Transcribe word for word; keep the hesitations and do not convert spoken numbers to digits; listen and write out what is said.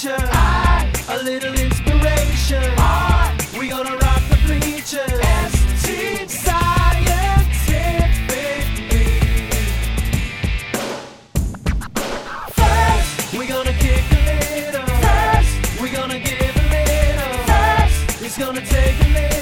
teacher. I, A little inspiration. R, We gonna rock the bleachers. S, T, Scientifically. first, We gonna kick a little. first, We gonna give a little. first. It's gonna take a little.